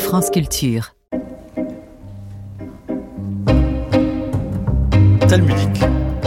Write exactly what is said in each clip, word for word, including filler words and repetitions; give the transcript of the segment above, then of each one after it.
France Culture. Talmudique.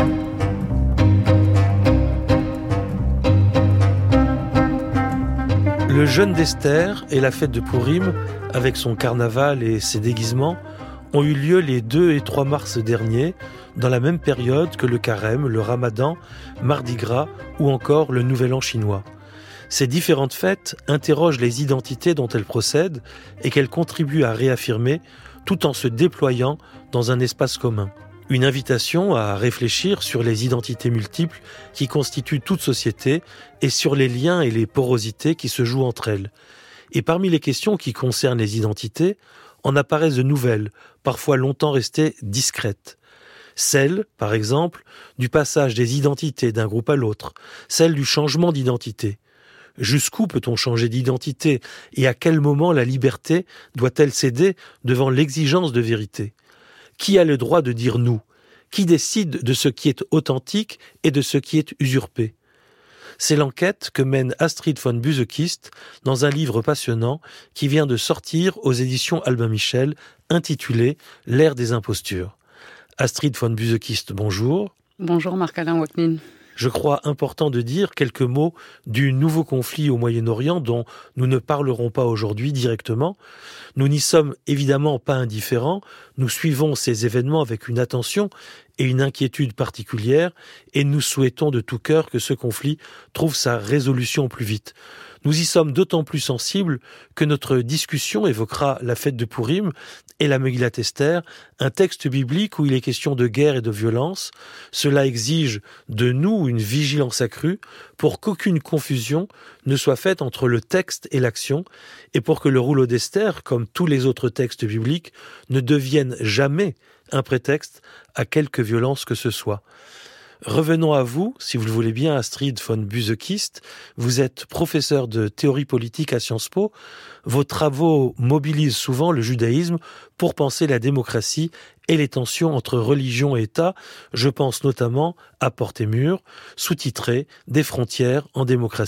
Le jeûne d'Esther et la fête de Pourim, avec son carnaval et ses déguisements, ont eu lieu les deux et trois mars derniers, dans la même période que le carême, le ramadan, Mardi Gras ou encore le Nouvel An chinois. Ces différentes fêtes interrogent les identités dont elles procèdent et qu'elles contribuent à réaffirmer tout en se déployant dans un espace commun. Une invitation à réfléchir sur les identités multiples qui constituent toute société et sur les liens et les porosités qui se jouent entre elles. Et parmi les questions qui concernent les identités, en apparaissent de nouvelles, parfois longtemps restées discrètes. Celle, par exemple, du passage des identités d'un groupe à l'autre, celle du changement d'identité. Jusqu'où peut-on changer d'identité et à quel moment la liberté doit-elle céder devant l'exigence de vérité ? Qui a le droit de dire nous ? Qui décide de ce qui est authentique et de ce qui est usurpé ? C'est l'enquête que mène Astrid von Büsekist dans un livre passionnant qui vient de sortir aux éditions Albin Michel, intitulé « L'ère des impostures ». Astrid von Büsekist, bonjour. Bonjour Marc-Alain Waknin. Je crois important de dire quelques mots du nouveau conflit au Moyen-Orient dont nous ne parlerons pas aujourd'hui directement. Nous n'y sommes évidemment pas indifférents, nous suivons ces événements avec une attention et une inquiétude particulières et nous souhaitons de tout cœur que ce conflit trouve sa résolution plus vite. Nous y sommes d'autant plus sensibles que notre discussion évoquera la fête de Pourim et la Megillat Esther, un texte biblique où il est question de guerre et de violence. Cela exige de nous une vigilance accrue pour qu'aucune confusion ne soit faite entre le texte et l'action et pour que le rouleau d'Esther, comme tous les autres textes bibliques, ne devienne jamais un prétexte à quelque violence que ce soit. Revenons à vous, si vous le voulez bien, Astrid von Büsekist. Vous êtes professeur de théorie politique à Sciences Po. Vos travaux mobilisent souvent le judaïsme pour penser la démocratie et les tensions entre religion et État. Je pense notamment à Porte et Mur, sous-titré « Des frontières en démocratie ».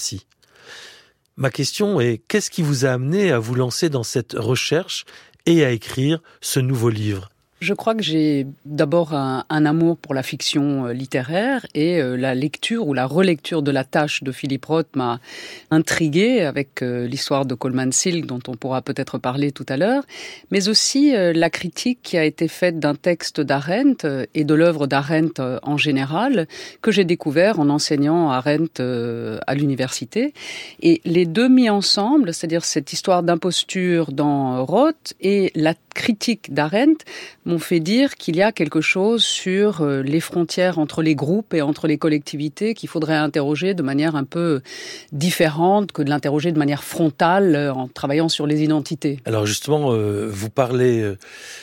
Ma question est, qu'est-ce qui vous a amené à vous lancer dans cette recherche et à écrire ce nouveau livre ? Je crois que j'ai d'abord un, un amour pour la fiction littéraire et euh, la lecture ou la relecture de La Tâche de Philippe Roth m'a intriguée avec euh, l'histoire de Coleman Silk dont on pourra peut-être parler tout à l'heure, mais aussi euh, la critique qui a été faite d'un texte d'Arendt euh, et de l'œuvre d'Arendt euh, en général que j'ai découvert en enseignant Arendt euh, à l'université. Et les deux mis ensemble, c'est-à-dire cette histoire d'imposture dans Roth et la critique d'Arendt, m'ont fait dire qu'il y a quelque chose sur les frontières entre les groupes et entre les collectivités qu'il faudrait interroger de manière un peu différente que de l'interroger de manière frontale en travaillant sur les identités. Alors justement, euh, vous parlez euh,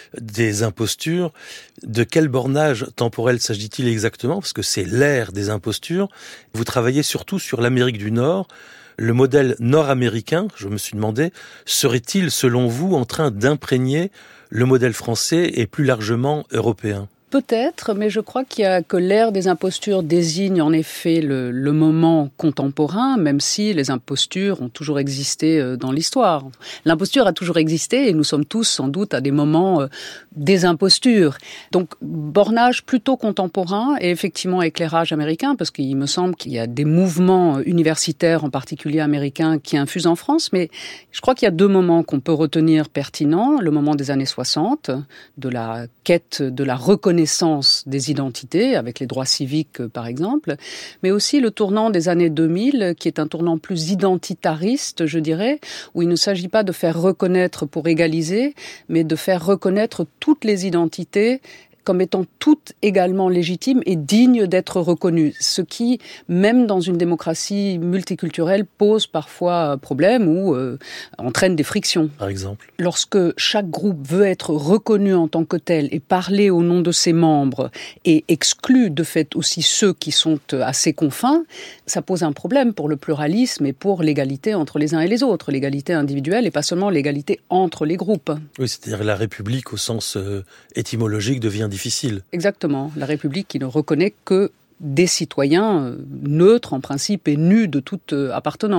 des impostures. De quel bornage temporel s'agit-il exactement ? Parce que c'est l'ère des impostures. Vous travaillez surtout sur l'Amérique du Nord. Le modèle nord-américain, je me suis demandé, serait-il, selon vous, en train d'imprégner le modèle français et plus largement européen ? Peut-être, mais je crois qu'il y a que l'ère des impostures désigne en effet le, le moment contemporain, même si les impostures ont toujours existé dans l'histoire. L'imposture a toujours existé et nous sommes tous sans doute à des moments des impostures. Donc, bornage plutôt contemporain et effectivement éclairage américain, parce qu'il me semble qu'il y a des mouvements universitaires, en particulier américains, qui infusent en France, mais je crois qu'il y a deux moments qu'on peut retenir pertinents. Le moment des années soixante, de la quête de la reconnaissance des identités, avec les droits civiques par exemple, mais aussi le tournant des années deux mille, qui est un tournant plus identitariste, je dirais, où il ne s'agit pas de faire reconnaître pour égaliser, mais de faire reconnaître toutes les identités comme étant toutes également légitimes et dignes d'être reconnues. Ce qui, même dans une démocratie multiculturelle, pose parfois problème ou euh, entraîne des frictions. Par exemple ? Lorsque chaque groupe veut être reconnu en tant que tel et parler au nom de ses membres et exclut de fait aussi ceux qui sont à ses confins, ça pose un problème pour le pluralisme et pour l'égalité entre les uns et les autres, l'égalité individuelle et pas seulement l'égalité entre les groupes. Oui, c'est-à-dire la République au sens euh, étymologique devient difficile. Exactement, la République qui ne reconnaît que des citoyens neutres en principe et nus de toute appartenance.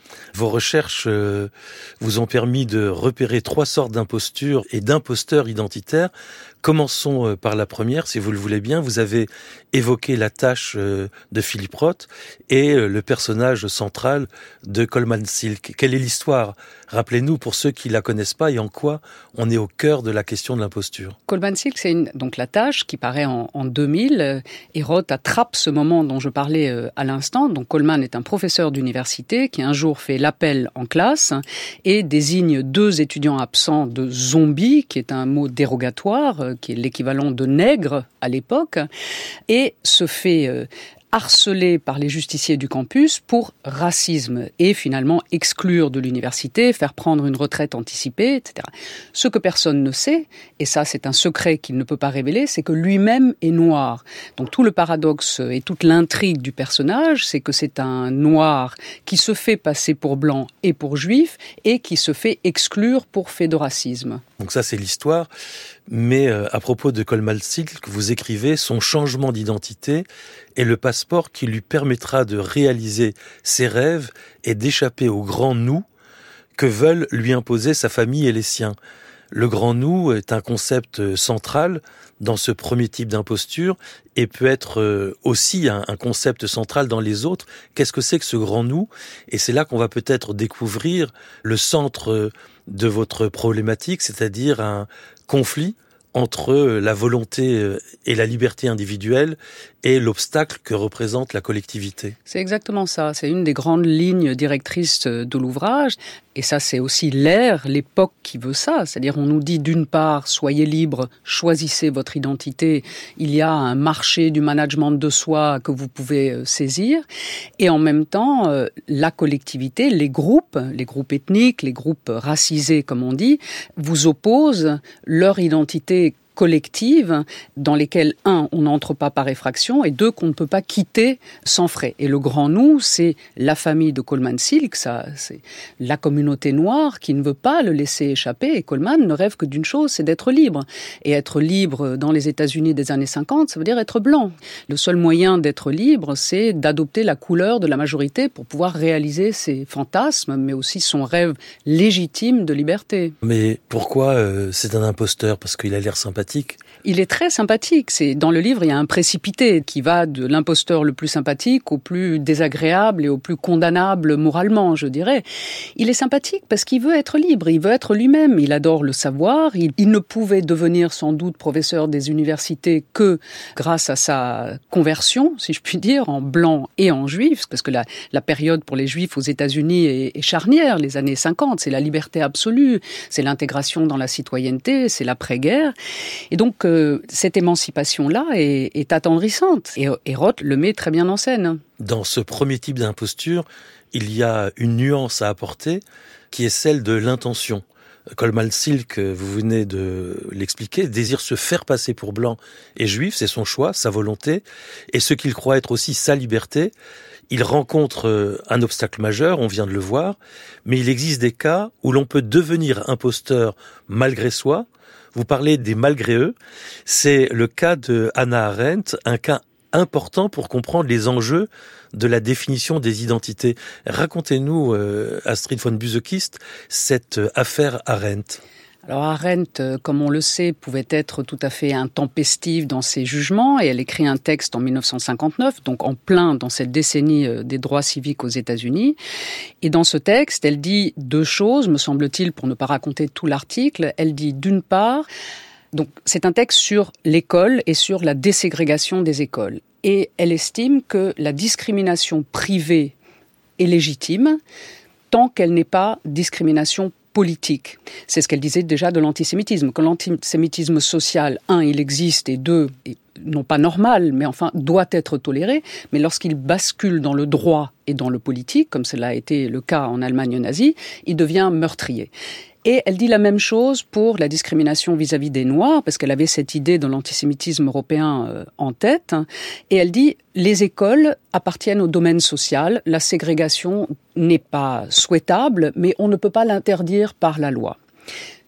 Vos recherches euh, vous ont permis de repérer trois sortes d'impostures et d'imposteurs identitaires. Commençons euh, par la première, si vous le voulez bien. Vous avez évoqué la tâche euh, de Philippe Roth et euh, le personnage central de Coleman Silk. Quelle est l'histoire ? Rappelez-nous pour ceux qui la connaissent pas et en quoi on est au cœur de la question de l'imposture. Coleman Silk, c'est une, donc la tâche qui paraît en, en deux mille euh, et Roth attrape ce moment dont je parlais euh, à l'instant. Donc Coleman est un professeur d'université qui un jour fait l'appel en classe et désigne deux étudiants absents de zombies, qui est un mot dérogatoire, euh, qui est l'équivalent de nègre à l'époque, et se fait euh, harcelé par les justiciers du campus pour racisme et finalement exclure de l'université, faire prendre une retraite anticipée, et cetera. Ce que personne ne sait, et ça c'est un secret qu'il ne peut pas révéler, c'est que lui-même est noir. Donc tout le paradoxe et toute l'intrigue du personnage, c'est que c'est un noir qui se fait passer pour blanc et pour juif et qui se fait exclure pour fait de racisme. Donc ça c'est l'histoire. Mais euh, à propos de Coleman Silk, vous écrivez son changement d'identité est le passeport qui lui permettra de réaliser ses rêves et d'échapper au grand nous que veulent lui imposer sa famille et les siens. Le grand nous est un concept central dans ce premier type d'imposture et peut être aussi un, un concept central dans les autres. Qu'est-ce que c'est que ce grand nous ? Et c'est là qu'on va peut-être découvrir le centre de votre problématique, c'est-à-dire un conflit entre la volonté et la liberté individuelle et l'obstacle que représente la collectivité. C'est exactement ça. C'est une des grandes lignes directrices de l'ouvrage. Et ça, c'est aussi l'ère, l'époque qui veut ça. C'est-à-dire, on nous dit d'une part, soyez libres, choisissez votre identité. Il y a un marché du management de soi que vous pouvez saisir. Et en même temps, la collectivité, les groupes, les groupes ethniques, les groupes racisés, comme on dit, vous opposent leur identité collectives dans lesquelles, un, on n'entre pas par effraction et deux, qu'on ne peut pas quitter sans frais. Et le grand nous, c'est la famille de Coleman Silk, ça, c'est la communauté noire qui ne veut pas le laisser échapper. Et Coleman ne rêve que d'une chose, c'est d'être libre. Et être libre dans les États-Unis des années cinquante, ça veut dire être blanc. Le seul moyen d'être libre, c'est d'adopter la couleur de la majorité pour pouvoir réaliser ses fantasmes, mais aussi son rêve légitime de liberté. Mais pourquoi euh, c'est un imposteur ? Parce qu'il a l'air sympathique. Il est très sympathique. C'est, dans le livre, il y a un précipité qui va de l'imposteur le plus sympathique au plus désagréable et au plus condamnable moralement, je dirais. Il est sympathique parce qu'il veut être libre, il veut être lui-même, il adore le savoir. Il, il ne pouvait devenir sans doute professeur des universités que grâce à sa conversion, si je puis dire, en blanc et en juif, parce que la, la période pour les juifs aux États-Unis est, est charnière, les années cinquante, c'est la liberté absolue, c'est l'intégration dans la citoyenneté, c'est l'après-guerre. Et donc, euh, cette émancipation-là est, est attendrissante. Et, et Roth le met très bien en scène. Dans ce premier type d'imposture, il y a une nuance à apporter qui est celle de l'intention. Coleman Silk, vous venez de l'expliquer, désire se faire passer pour blanc et juif, c'est son choix, sa volonté, et ce qu'il croit être aussi sa liberté. Il rencontre un obstacle majeur, on vient de le voir, mais il existe des cas où l'on peut devenir imposteur malgré soi. Vous parlez des malgré eux. C'est le cas de Hannah Arendt, un cas important pour comprendre les enjeux de la définition des identités. Racontez-nous, euh, Astrid von Büsekist, cette affaire Arendt. Alors Arendt, comme on le sait, pouvait être tout à fait intempestive dans ses jugements et elle écrit un texte en dix-neuf cent cinquante-neuf, donc en plein dans cette décennie des droits civiques aux États-Unis. Et dans ce texte, elle dit deux choses, me semble-t-il, pour ne pas raconter tout l'article. Elle dit d'une part, donc c'est un texte sur l'école et sur la déségrégation des écoles. Et elle estime que la discrimination privée est légitime tant qu'elle n'est pas discrimination politique. C'est ce qu'elle disait déjà de l'antisémitisme, que l'antisémitisme social, un, il existe, et deux, non pas normal, mais enfin doit être toléré, mais lorsqu'il bascule dans le droit et dans le politique, comme cela a été le cas en Allemagne nazie, il devient meurtrier. Et elle dit la même chose pour la discrimination vis-à-vis des Noirs, parce qu'elle avait cette idée de l'antisémitisme européen en tête. Et elle dit, les écoles appartiennent au domaine social, la ségrégation n'est pas souhaitable, mais on ne peut pas l'interdire par la loi.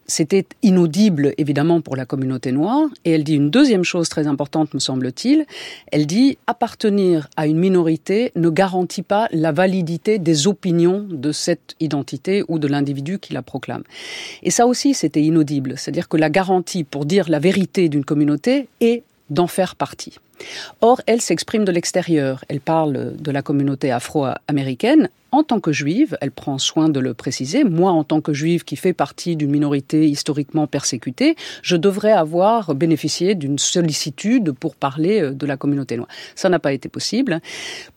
c'était inaudible, évidemment, pour la communauté noire. Et elle dit une deuxième chose très importante, me semble-t-il. Elle dit « appartenir à une minorité ne garantit pas la validité des opinions de cette identité ou de l'individu qui la proclame. » Et ça aussi, c'était inaudible. C'est-à-dire que la garantie pour dire la vérité d'une communauté est d'en faire partie. Or, elle s'exprime de l'extérieur. Elle parle de la communauté afro-américaine. En tant que juive, elle prend soin de le préciser, moi, en tant que juive qui fait partie d'une minorité historiquement persécutée, je devrais avoir bénéficié d'une sollicitude pour parler de la communauté noire. Ça n'a pas été possible. Pourquoi ?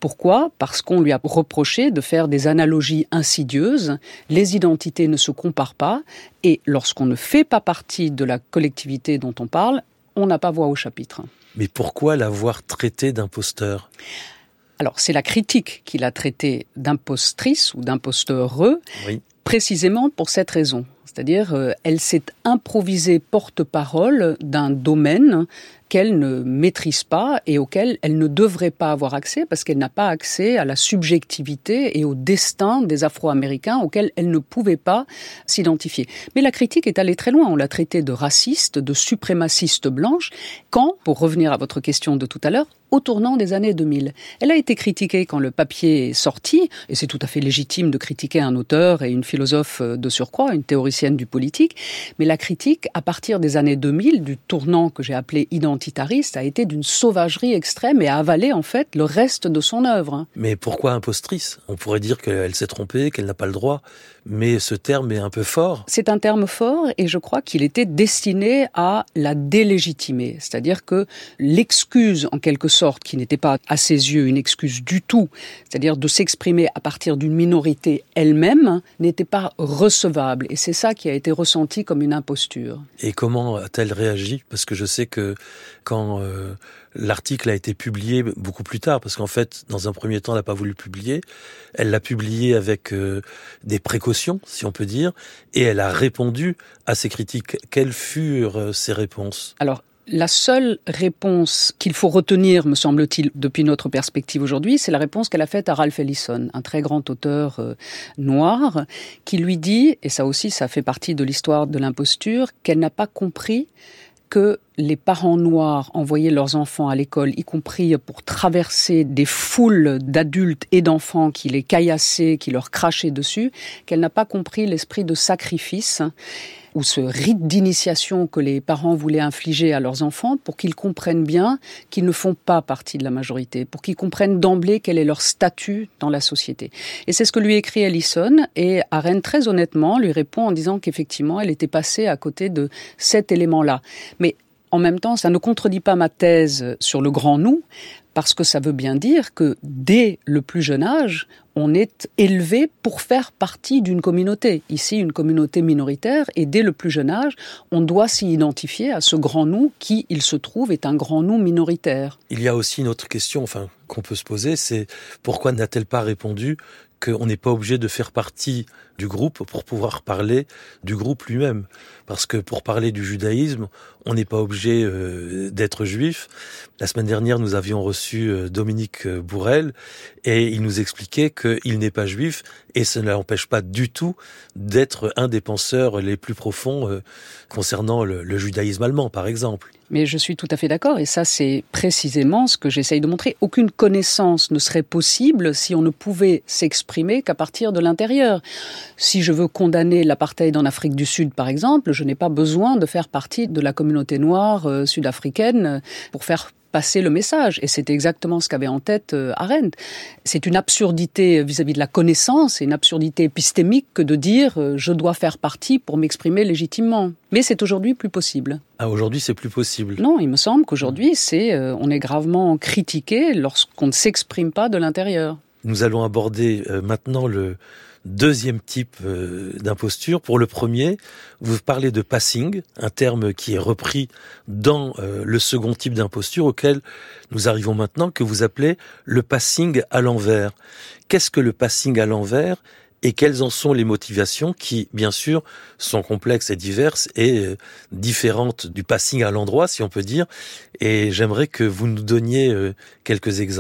Parce qu'on lui a reproché de faire des analogies insidieuses. Les identités ne se comparent pas. Et lorsqu'on ne fait pas partie de la collectivité dont on parle, on n'a pas voix au chapitre. Mais pourquoi l'avoir traité d'imposteur ? Alors, c'est la critique qui l'a traité d'impostrice ou d'imposteureux, oui. Précisément pour cette raison. C'est-à-dire, euh, elle s'est improvisée porte-parole d'un domaine qu'elle ne maîtrise pas et auquel elle ne devrait pas avoir accès parce qu'elle n'a pas accès à la subjectivité et au destin des Afro-Américains auxquels elle ne pouvait pas s'identifier. Mais la critique est allée très loin. On l'a traitée de raciste, de suprémaciste blanche, quand, pour revenir à votre question de tout à l'heure, au tournant des années deux mille. Elle a été critiquée quand le papier est sorti, et c'est tout à fait légitime de critiquer un auteur et une philosophe de surcroît, une théoricienne du politique, mais la critique, à partir des années deux mille, du tournant que j'ai appelé identitariste, a été d'une sauvagerie extrême et a avalé en fait le reste de son œuvre. Mais pourquoi impostrice ? On pourrait dire qu'elle s'est trompée, qu'elle n'a pas le droit, mais ce terme est un peu fort. C'est un terme fort et je crois qu'il était destiné à la délégitimer, c'est-à-dire que l'excuse en quelque sorte qui n'était pas à ses yeux une excuse du tout, c'est-à-dire de s'exprimer à partir d'une minorité elle-même, n'était pas recevable. Et c'est ça qui a été ressenti comme une imposture. Et comment a-t-elle réagi ? Parce que je sais que quand euh, l'article a été publié beaucoup plus tard, parce qu'en fait, dans un premier temps, elle n'a pas voulu le publier, elle l'a publié avec euh, des précautions, si on peut dire, et elle a répondu à ces critiques. Quelles furent euh, ces réponses ? Alors, la seule réponse qu'il faut retenir, me semble-t-il, depuis notre perspective aujourd'hui, c'est la réponse qu'elle a faite à Ralph Ellison, un très grand auteur euh, noir, qui lui dit, et ça aussi, ça fait partie de l'histoire de l'imposture, qu'elle n'a pas compris que les parents noirs envoyaient leurs enfants à l'école, y compris pour traverser des foules d'adultes et d'enfants qui les caillassaient, qui leur crachaient dessus, qu'elle n'a pas compris l'esprit de sacrifice ou ce rite d'initiation que les parents voulaient infliger à leurs enfants pour qu'ils comprennent bien qu'ils ne font pas partie de la majorité, pour qu'ils comprennent d'emblée quel est leur statut dans la société. Et c'est ce que lui écrit Ellison, et Arendt, très honnêtement, lui répond en disant qu'effectivement, elle était passée à côté de cet élément-là. Mais en même temps, ça ne contredit pas ma thèse sur le grand nous, parce que ça veut bien dire que dès le plus jeune âge, on est élevé pour faire partie d'une communauté. Ici, une communauté minoritaire, et dès le plus jeune âge, on doit s'y identifier à ce grand nous qui, il se trouve, est un grand nous minoritaire. Il y a aussi une autre question, enfin, qu'on peut se poser, c'est pourquoi n'a-t-elle pas répondu qu'on n'est pas obligé de faire partie du groupe pour pouvoir parler du groupe lui-même. Parce que pour parler du judaïsme, on n'est pas obligé euh, d'être juif. La semaine dernière, nous avions reçu euh, Dominique Bourrel et il nous expliquait qu'il n'est pas juif et ça ne l'empêche pas du tout d'être un des penseurs les plus profonds euh, concernant le, le judaïsme allemand, par exemple. Mais je suis tout à fait d'accord, et ça c'est précisément ce que j'essaye de montrer. Aucune connaissance ne serait possible si on ne pouvait s'exprimer qu'à partir de l'intérieur. Si je veux condamner l'apartheid en Afrique du Sud, par exemple, je n'ai pas besoin de faire partie de la communauté noire euh, sud-africaine pour faire passer le message. Et c'est exactement ce qu'avait en tête euh, Arendt. C'est une absurdité vis-à-vis de la connaissance, et une absurdité épistémique que de dire euh, je dois faire partie pour m'exprimer légitimement. Mais c'est aujourd'hui plus possible. Ah, aujourd'hui, c'est plus possible. Non, il me semble qu'aujourd'hui, c'est, euh, on est gravement critiqué lorsqu'on ne s'exprime pas de l'intérieur. Nous allons aborder euh, maintenant le deuxième type euh, d'imposture. Pour le premier, vous parlez de passing, un terme qui est repris dans euh, le second type d'imposture auquel nous arrivons maintenant, que vous appelez le passing à l'envers. Qu'est-ce que le passing à l'envers ? Et quelles en sont les motivations qui, bien sûr, sont complexes et diverses et euh, différentes du passing à l'endroit, si on peut dire. Et j'aimerais que vous nous donniez euh, quelques exemples.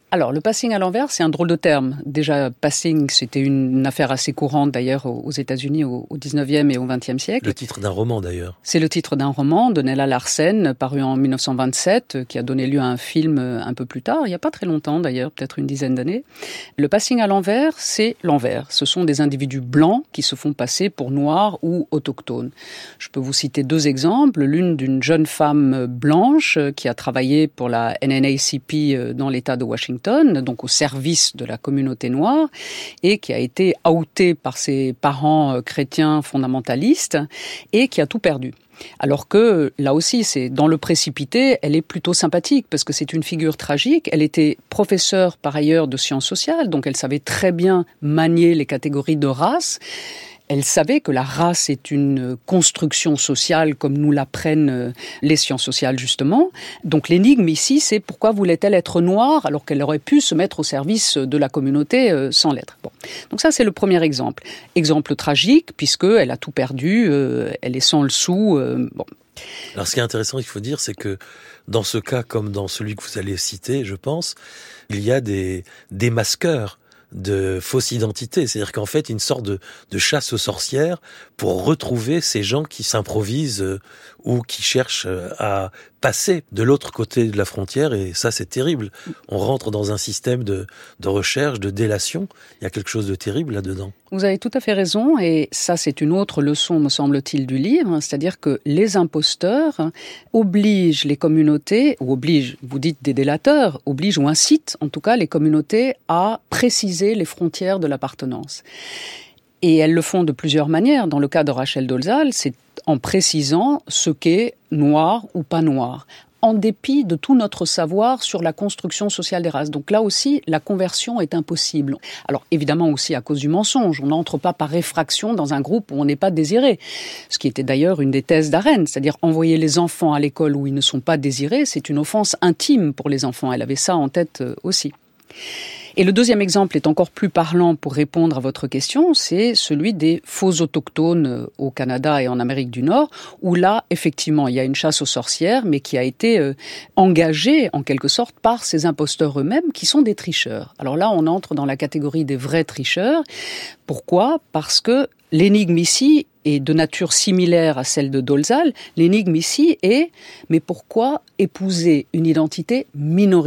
Alors, le passing à l'envers, c'est un drôle de terme. Déjà, passing, c'était une affaire assez courante, d'ailleurs, aux États-Unis au dix-neuvième et au vingtième siècle. Le titre d'un roman, d'ailleurs. C'est le titre d'un roman de Nella Larsen, paru en mille neuf cent vingt-sept, qui a donné lieu à un film un peu plus tard, il n'y a pas très longtemps, d'ailleurs, peut-être une dizaine d'années. Le passing à l'envers, c'est l'envers. Ce sont des individus blancs qui se font passer pour noirs ou autochtones. Je peux vous citer deux exemples. L'une d'une jeune femme blanche qui a travaillé pour la N double A C P dans l'État de Washington, donc au service de la communauté noire, et qui a été outée par ses parents chrétiens fondamentalistes, et qui a tout perdu. Alors que, là aussi, c'est dans le précipité, elle est plutôt sympathique, parce que c'est une figure tragique. Elle était professeure, par ailleurs, de sciences sociales, donc elle savait très bien manier les catégories de race. Elle savait que la race est une construction sociale comme nous l'apprennent les sciences sociales, justement. Donc l'énigme ici, c'est pourquoi voulait-elle être noire alors qu'elle aurait pu se mettre au service de la communauté sans l'être. Bon. Donc ça, c'est le premier exemple. Exemple tragique, puisqu'elle a tout perdu, euh, elle est sans le sou. Euh, bon. Alors ce qui est intéressant, il faut dire, c'est que dans ce cas, comme dans celui que vous allez citer, je pense, il y a des, des masqueurs de fausse identité, c'est-à-dire qu'en fait une sorte de, de chasse aux sorcières pour retrouver ces gens qui s'improvisent euh, ou qui cherchent euh, à passer de l'autre côté de la frontière, et ça c'est terrible. On rentre dans un système de, de recherche, de délation, il y a quelque chose de terrible là-dedans. Vous avez tout à fait raison, et ça c'est une autre leçon, me semble-t-il, du livre, c'est-à-dire que les imposteurs obligent les communautés, ou obligent, vous dites des délateurs, obligent ou incitent en tout cas les communautés à préciser les frontières de l'appartenance. Et elles le font de plusieurs manières. Dans le cas de Rachel Dolezal, c'est en précisant ce qu'est noir ou pas noir, en dépit de tout notre savoir sur la construction sociale des races. Donc là aussi, la conversion est impossible. Alors évidemment aussi à cause du mensonge. On n'entre pas par effraction dans un groupe où on n'est pas désiré. Ce qui était d'ailleurs une des thèses d'Arendt, c'est-à-dire envoyer les enfants à l'école où ils ne sont pas désirés, c'est une offense intime pour les enfants. Elle avait ça en tête aussi. Et le deuxième exemple est encore plus parlant pour répondre à votre question, c'est celui des faux autochtones au Canada et en Amérique du Nord, où là, effectivement, il y a une chasse aux sorcières, mais qui a été euh, engagée, en quelque sorte, par ces imposteurs eux-mêmes, qui sont des tricheurs. Alors là, on entre dans la catégorie des vrais tricheurs. Pourquoi ? Parce que l'énigme ici est de nature similaire à celle de Dolezal. L'énigme ici est, mais pourquoi épouser une identité minoritaire ?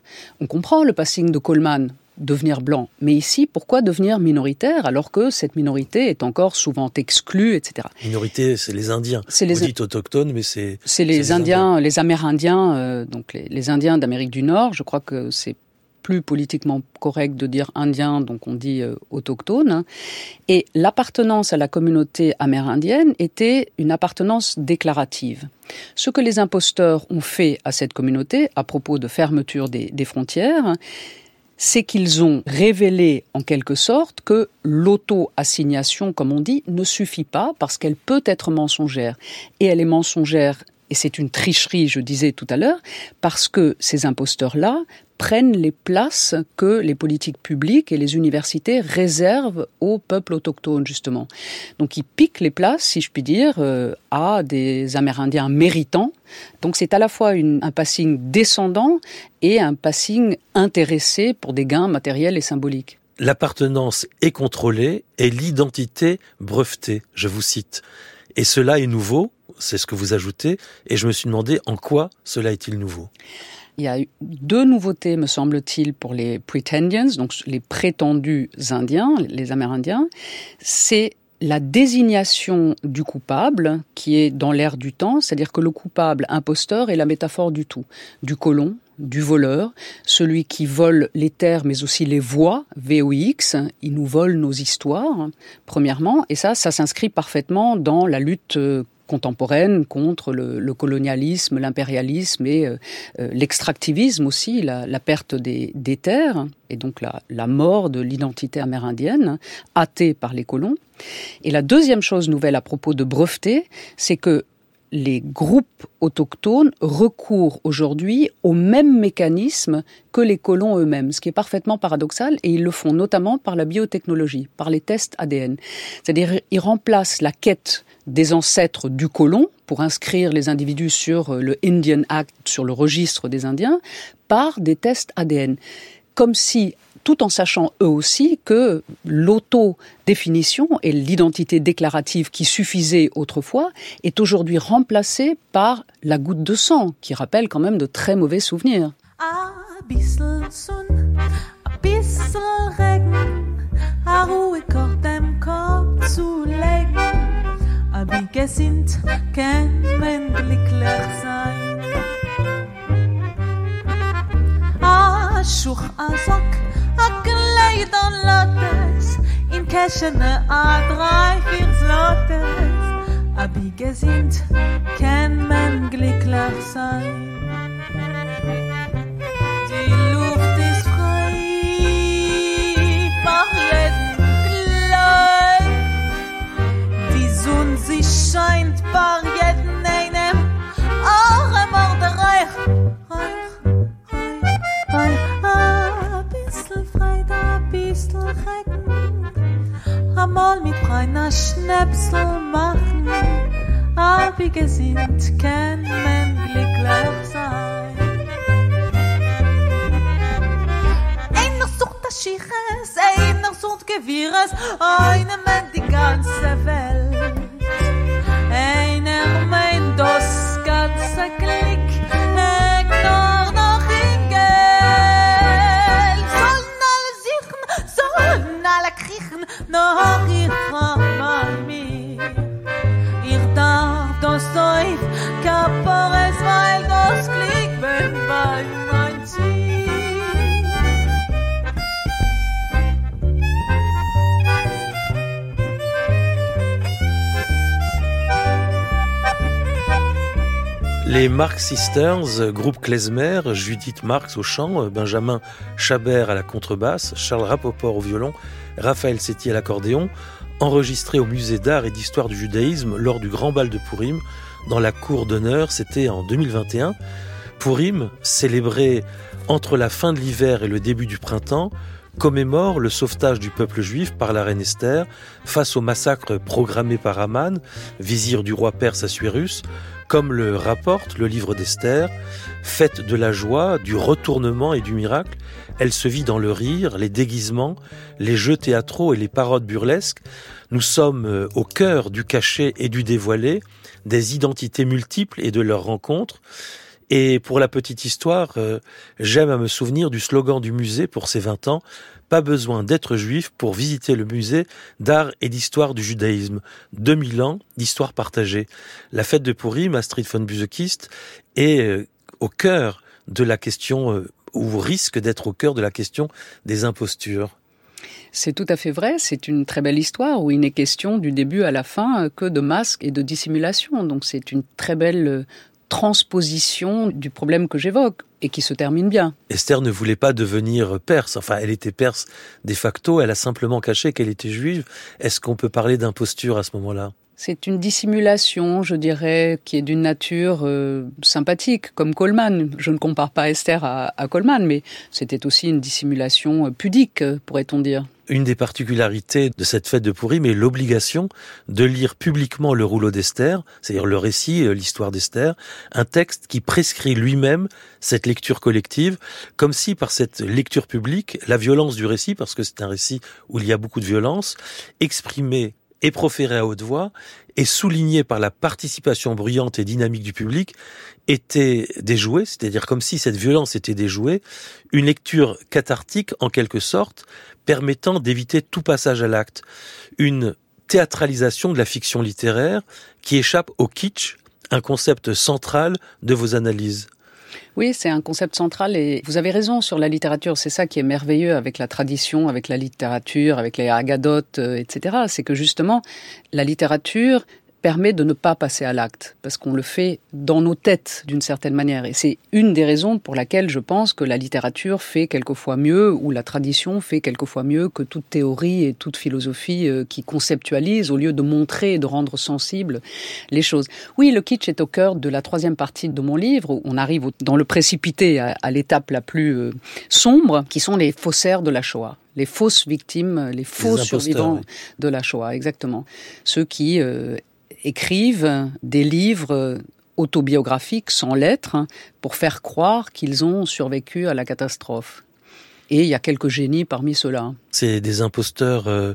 On comprend le passing de Coleman, devenir blanc. Mais ici, pourquoi devenir minoritaire alors que cette minorité est encore souvent exclue, et cetera. Minorité, c'est les Indiens. C'est les... Vous dites autochtones, mais c'est... C'est les, c'est les Indiens, Indiens, les Amérindiens, euh, donc les, les Indiens d'Amérique du Nord. Je crois que c'est plus politiquement correct de dire indien, donc on dit euh, autochtone. Et l'appartenance à la communauté amérindienne était une appartenance déclarative. Ce que les imposteurs ont fait à cette communauté, à propos de fermeture des, des frontières, c'est qu'ils ont révélé en quelque sorte que l'auto-assignation, comme on dit, ne suffit pas parce qu'elle peut être mensongère. Et elle est mensongère, et c'est une tricherie, je disais tout à l'heure, parce que ces imposteurs-là prennent les places que les politiques publiques et les universités réservent aux peuples autochtones, justement. Donc ils piquent les places, si je puis dire, euh, à des Amérindiens méritants. Donc c'est à la fois une, un passing descendant et un passing intéressé pour des gains matériels et symboliques. L'appartenance est contrôlée et l'identité brevetée, je vous cite. Et cela est nouveau, c'est ce que vous ajoutez, et je me suis demandé en quoi cela est-il nouveau ? Il y a eu deux nouveautés, me semble-t-il, pour les pretendians, donc les prétendus indiens, les Amérindiens. C'est la désignation du coupable, qui est dans l'air du temps, c'est-à-dire que le coupable imposteur est la métaphore du tout, du colon, du voleur, celui qui vole les terres mais aussi les voix, V O X, il nous vole nos histoires, premièrement, et ça, ça s'inscrit parfaitement dans la lutte contemporaine contre le, le colonialisme, l'impérialisme et euh, l'extractivisme aussi, la, la perte des, des terres, et donc la, la mort de l'identité amérindienne, hâtée par les colons. Et la deuxième chose nouvelle à propos de breveter, c'est que les groupes autochtones recourent aujourd'hui au même mécanisme que les colons eux-mêmes, ce qui est parfaitement paradoxal, et ils le font notamment par la biotechnologie, par les tests A D N. C'est-à-dire, ils remplacent la quête des ancêtres du colon pour inscrire les individus sur le Indian Act, sur le registre des Indiens, par des tests A D N. comme si, tout en sachant eux aussi que l'autodéfinition et l'identité déclarative qui suffisait autrefois est aujourd'hui remplacée par la goutte de sang, qui rappelle quand même de très mauvais souvenirs. A bissel Sonn, a bissel Regen, a ruhig auf dem Kopf zu legen. A wie gesinnt kann man glücklich sein. A Schuch, a Sock, a Kleid an Lottes, in Käschene a drei, vier Slottes. A wie gesinnt kann man glücklich sein. Die Luft ist frei, vor jedem Gleich. Die Sonne, sie scheint vor jedem einem. Auch ein Mordereich. Reich, reich, reich. A bissl Freude, a bissl Regen. Einmal mit reiner Schnäpsel machen. A wie gesinnt kann man glücklich sein. Schiches, einer sucht Gewirres, einer meint die ganze Welt. Einer meint das ganze Glück, hängt nur noch in Geld. Sollen alle sichern, sollen alle kriechen, noch ihr fragt mal mir. Ich darf das Seuf, Kapores, weil das Glück bin bei mein Ziel. Les Marx Sisters, groupe klezmer, Judith Marx au chant, Benjamin Chabert à la contrebasse, Charles Rapoport au violon, Raphaël Setti à l'accordéon, enregistrés au musée d'art et d'histoire du judaïsme lors du grand bal de Purim dans la cour d'honneur, c'était en deux mille vingt et un. Purim, célébré entre la fin de l'hiver et le début du printemps, commémore le sauvetage du peuple juif par la reine Esther face au massacre programmé par Haman, vizir du roi perse Assuérus. Comme le rapporte le livre d'Esther, fête de la joie, du retournement et du miracle, elle se vit dans le rire, les déguisements, les jeux théâtraux et les paroles burlesques. Nous sommes au cœur du caché et du dévoilé, des identités multiples et de leurs rencontres. Et pour la petite histoire, euh, j'aime à me souvenir du slogan du musée pour ses vingt ans, pas besoin d'être juif pour visiter le musée d'art et d'histoire du judaïsme. deux mille ans d'histoire partagée. La fête de Purim, Astrid von Büsekist, est euh, au cœur de la question, euh, ou risque d'être au cœur de la question des impostures. C'est tout à fait vrai, c'est une très belle histoire où il n'est question du début à la fin que de masques et de dissimulation. Donc c'est une très belle transposition du problème que j'évoque et qui se termine bien. Esther ne voulait pas devenir perse, enfin elle était perse de facto, elle a simplement caché qu'elle était juive. Est-ce qu'on peut parler d'imposture à ce moment-là ? C'est une dissimulation, je dirais, qui est d'une nature euh, sympathique, comme Coleman. Je ne compare pas Esther à, à Coleman, mais c'était aussi une dissimulation pudique, pourrait-on dire. Une des particularités de cette fête de Purim est l'obligation de lire publiquement le rouleau d'Esther, c'est-à-dire le récit, l'histoire d'Esther, un texte qui prescrit lui-même cette lecture collective, comme si par cette lecture publique, la violence du récit, parce que c'est un récit où il y a beaucoup de violence, exprimée et proférée à haute voix, et soulignée par la participation bruyante et dynamique du public, était déjouée, c'est-à-dire comme si cette violence était déjouée, une lecture cathartique en quelque sorte, permettant d'éviter tout passage à l'acte. Une théâtralisation de la fiction littéraire qui échappe au kitsch, un concept central de vos analyses. Oui, c'est un concept central et vous avez raison sur la littérature. C'est ça qui est merveilleux avec la tradition, avec la littérature, avec les agadotes, et cetera. C'est que justement, la littérature permet de ne pas passer à l'acte, parce qu'on le fait dans nos têtes d'une certaine manière. Et c'est une des raisons pour laquelle je pense que la littérature fait quelquefois mieux, ou la tradition fait quelquefois mieux que toute théorie et toute philosophie qui conceptualise au lieu de montrer et de rendre sensibles les choses. Oui, le kitsch est au cœur de la troisième partie de mon livre, où on arrive dans le précipité à, à l'étape la plus euh, sombre, qui sont les faussaires de la Shoah. Les fausses victimes, les faux les survivants oui. de la Shoah, exactement. Ceux qui euh, écrivent des livres autobiographiques sans lettres pour faire croire qu'ils ont survécu à la catastrophe. Et il y a quelques génies parmi ceux-là. C'est des imposteurs euh,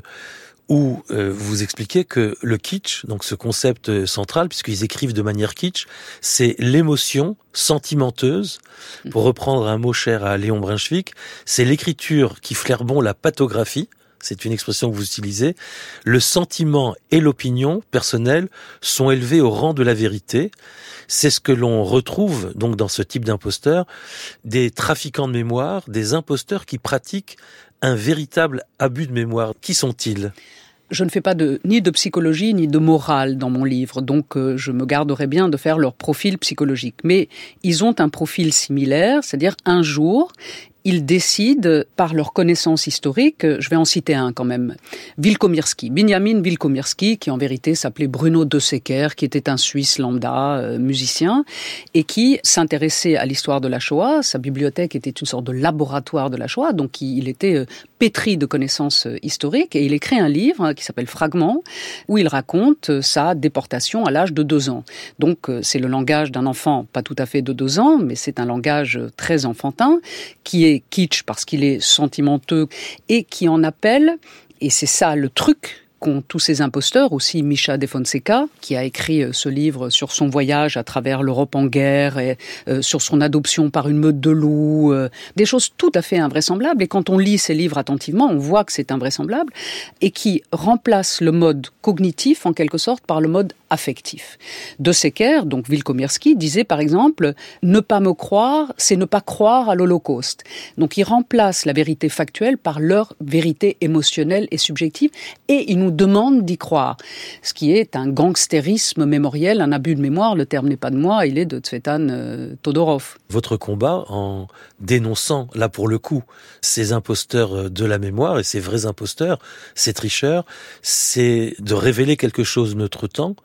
où euh, vous expliquez que le kitsch, donc ce concept central, puisqu'ils écrivent de manière kitsch, c'est l'émotion sentimenteuse. Pour reprendre un mot cher à Léon Brunswick, c'est l'écriture qui flaire bon la pathographie. C'est une expression que vous utilisez. Le sentiment et l'opinion personnelle sont élevés au rang de la vérité. C'est ce que l'on retrouve donc dans ce type d'imposteurs, des trafiquants de mémoire, des imposteurs qui pratiquent un véritable abus de mémoire. Qui sont-ils ? Je ne fais pas de, ni de psychologie ni de morale dans mon livre, donc euh, je me garderai bien de faire leur profil psychologique. Mais ils ont un profil similaire, c'est-à-dire un jour, ils décident, par leur connaissance historique, je vais en citer un quand même, Wilkomirski, Binyamin Wilkomirski, qui en vérité s'appelait Bruno de Secker, qui était un Suisse lambda, euh, musicien, et qui s'intéressait à l'histoire de la Shoah. Sa bibliothèque était une sorte de laboratoire de la Shoah, donc il était euh, pétri de connaissances euh, historiques, et il écrit un livre hein, qui s'appelle Fragments, où il raconte euh, sa déportation à l'âge de deux ans. Donc euh, c'est le langage d'un enfant, pas tout à fait de deux ans, mais c'est un langage euh, très enfantin, qui est kitsch parce qu'il est sentimenteux et qui en appelle, et c'est ça le truc qu'ont tous ces imposteurs, aussi Misha de Fonseca, qui a écrit ce livre sur son voyage à travers l'Europe en guerre, et euh, sur son adoption par une meute de loups, euh, des choses tout à fait invraisemblables, et quand on lit ces livres attentivement, on voit que c'est invraisemblable, et qui remplace le mode cognitif, en quelque sorte, par le mode affectif. De Secker, donc Wilkomirski, disait par exemple « Ne pas me croire, c'est ne pas croire à l'Holocauste ». Donc il remplace la vérité factuelle par leur vérité émotionnelle et subjective, et il nous demande d'y croire. Ce qui est un gangstérisme mémoriel, un abus de mémoire, le terme n'est pas de moi, il est de Tsvetan euh, Todorov. Votre combat, en dénonçant, là pour le coup, ces imposteurs de la mémoire, et ces vrais imposteurs, ces tricheurs, c'est de révéler quelque chose de notre temps,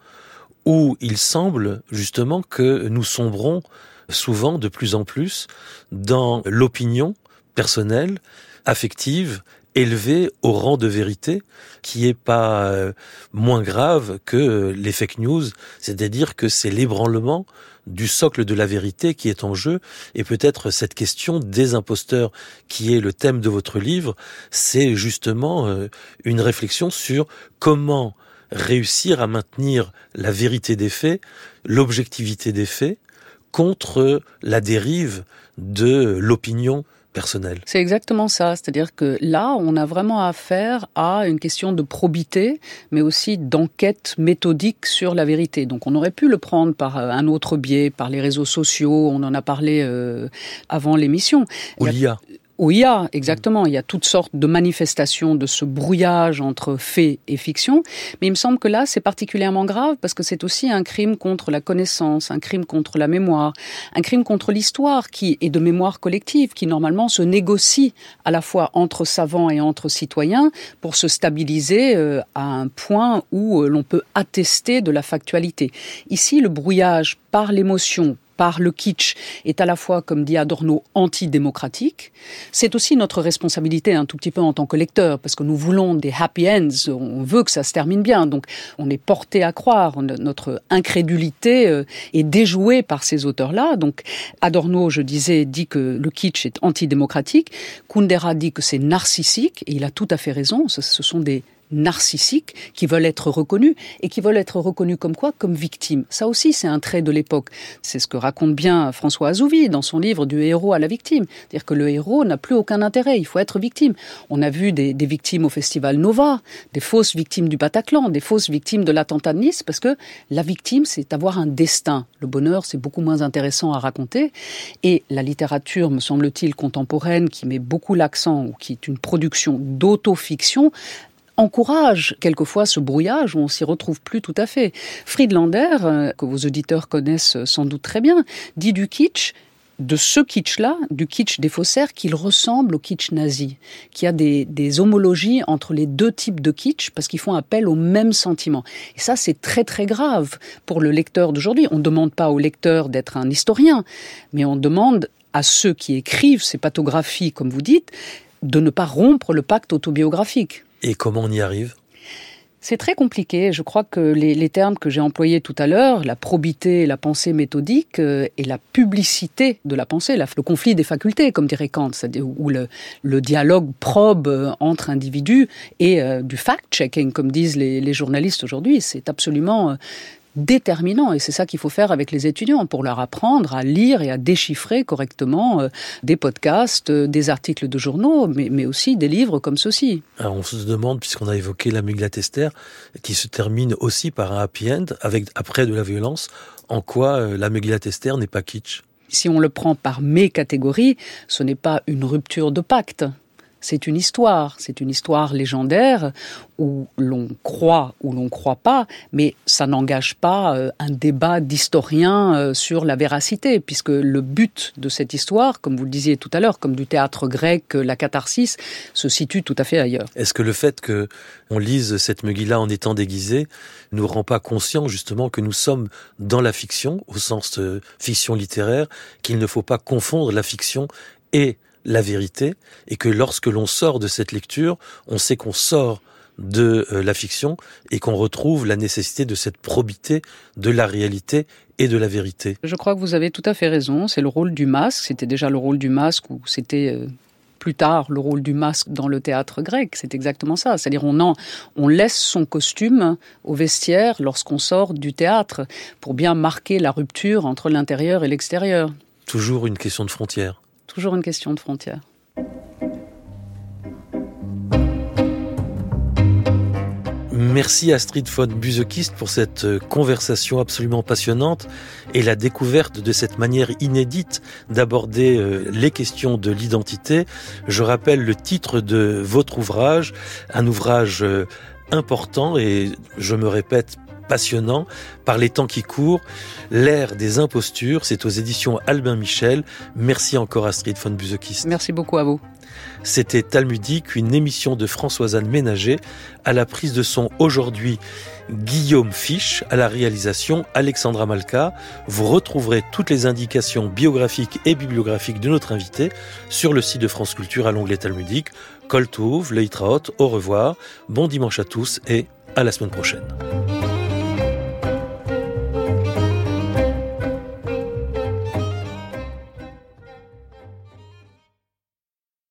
où il semble justement que nous sombrons souvent de plus en plus dans l'opinion personnelle, affective, élevée au rang de vérité, qui est pas euh, moins grave que les fake news, c'est-à-dire que c'est l'ébranlement du socle de la vérité qui est en jeu, et peut-être cette question des imposteurs qui est le thème de votre livre, c'est justement euh, une réflexion sur comment réussir à maintenir la vérité des faits, l'objectivité des faits, contre la dérive de l'opinion personnelle. C'est exactement ça, c'est-à-dire que là, on a vraiment affaire à une question de probité, mais aussi d'enquête méthodique sur la vérité. Donc on aurait pu le prendre par un autre biais, par les réseaux sociaux, on en a parlé euh, avant l'émission. Ou l'I A. Où il y a, exactement, il y a toutes sortes de manifestations de ce brouillage entre faits et fiction, mais il me semble que là, c'est particulièrement grave parce que c'est aussi un crime contre la connaissance, un crime contre la mémoire, un crime contre l'histoire qui est de mémoire collective, qui normalement se négocie à la fois entre savants et entre citoyens pour se stabiliser euh, à un point où euh, l'on peut attester de la factualité. Ici, le brouillage par l'émotion, par le kitsch, est à la fois, comme dit Adorno, antidémocratique. C'est aussi notre responsabilité un tout petit peu en tant que lecteur, parce que nous voulons des happy ends, on veut que ça se termine bien, donc on est porté à croire, notre incrédulité est déjouée par ces auteurs-là. Donc Adorno, je disais, dit que le kitsch est antidémocratique, Kundera dit que c'est narcissique, et il a tout à fait raison, ce, ce sont des narcissiques qui veulent être reconnus et qui veulent être reconnus comme quoi ? Comme victimes. Ça aussi, c'est un trait de l'époque. C'est ce que raconte bien François Azouvi dans son livre Du héros à la victime. C'est-à-dire que le héros n'a plus aucun intérêt, il faut être victime. On a vu des, des victimes au festival Nova, des fausses victimes du Bataclan, des fausses victimes de l'attentat de Nice, parce que la victime, c'est avoir un destin. Le bonheur, c'est beaucoup moins intéressant à raconter. Et la littérature, me semble-t-il, contemporaine, qui met beaucoup l'accent, ou qui est une production d'autofiction, encourage quelquefois ce brouillage où on s'y retrouve plus tout à fait. Friedlander, euh, que vos auditeurs connaissent sans doute très bien, dit du kitsch, de ce kitsch-là, du kitsch des faussaires, qu'il ressemble au kitsch nazi, qu'il y a des, des homologies entre les deux types de kitsch parce qu'ils font appel au même sentiment. Et ça, c'est très très grave pour le lecteur d'aujourd'hui. On ne demande pas au lecteur d'être un historien, mais on demande à ceux qui écrivent ces pathographies, comme vous dites, de ne pas rompre le pacte autobiographique. Et comment on y arrive ? C'est très compliqué. Je crois que les, les termes que j'ai employés tout à l'heure, la probité, la pensée méthodique euh, et la publicité de la pensée, la, le conflit des facultés, comme dirait Kant, c'est-à-dire où le, le dialogue probe euh, entre individus et euh, du fact-checking, comme disent les, les journalistes aujourd'hui, c'est absolument... Euh, déterminant, et c'est ça qu'il faut faire avec les étudiants pour leur apprendre à lire et à déchiffrer correctement euh, des podcasts, euh, des articles de journaux, mais, mais aussi des livres comme ceux-ci. Alors on se demande, puisqu'on a évoqué la Muglat Esther, qui se termine aussi par un happy end, avec après de la violence, en quoi euh, la Muglat Esther n'est pas kitsch? Si on le prend par mes catégories, ce n'est pas une rupture de pacte. C'est une histoire, c'est une histoire légendaire où l'on croit ou l'on croit pas, mais ça n'engage pas euh, un débat d'historiens euh, sur la véracité, puisque le but de cette histoire, comme vous le disiez tout à l'heure, comme du théâtre grec, la catharsis, se situe tout à fait ailleurs. Est-ce que le fait qu'on lise cette Megillah en étant déguisé nous rend pas conscient justement que nous sommes dans la fiction, au sens de fiction littéraire, qu'il ne faut pas confondre la fiction et la vérité, et que lorsque l'on sort de cette lecture, on sait qu'on sort de euh, la fiction et qu'on retrouve la nécessité de cette probité de la réalité et de la vérité. Je crois que vous avez tout à fait raison, c'est le rôle du masque, c'était déjà le rôle du masque ou c'était euh, plus tard le rôle du masque dans le théâtre grec, c'est exactement ça, c'est-à-dire on, en, on laisse son costume au vestiaire lorsqu'on sort du théâtre pour bien marquer la rupture entre l'intérieur et l'extérieur. Toujours une question de frontière. Toujours une question de frontière. Merci Astrid von Büsekist pour cette conversation absolument passionnante et la découverte de cette manière inédite d'aborder les questions de l'identité. Je rappelle le titre de votre ouvrage, un ouvrage important et, je me répète, passionnant, par les temps qui courent, l'ère des impostures, c'est aux éditions Albin Michel. Merci encore Astrid von Büsekist. Merci beaucoup à vous. C'était Talmudique, une émission de Françoise-Anne Ménager, à la prise de son aujourd'hui Guillaume Fisch, à la réalisation Alexandra Malka. Vous retrouverez toutes les indications biographiques et bibliographiques de notre invité sur le site de France Culture à l'onglet Talmudique. Kol Tov, Leitraot, au revoir, bon dimanche à tous et à la semaine prochaine.